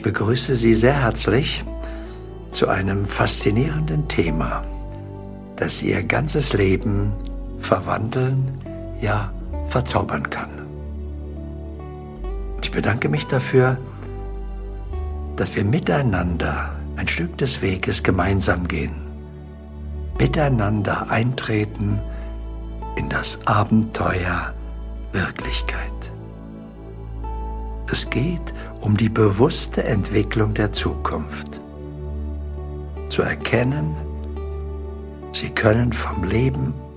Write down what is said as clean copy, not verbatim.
begrüße Sie sehr herzlich zu einem faszinierenden Thema, das Ihr ganzes Leben verwandeln, ja verzaubern kann. Ich bedanke mich dafür, dass wir miteinander ein Stück des Weges gemeinsam gehen, miteinander eintreten in das Abenteuer Wirklichkeit. Es geht um die bewusste Entwicklung der Zukunft. Zu erkennen, Sie können vom Leben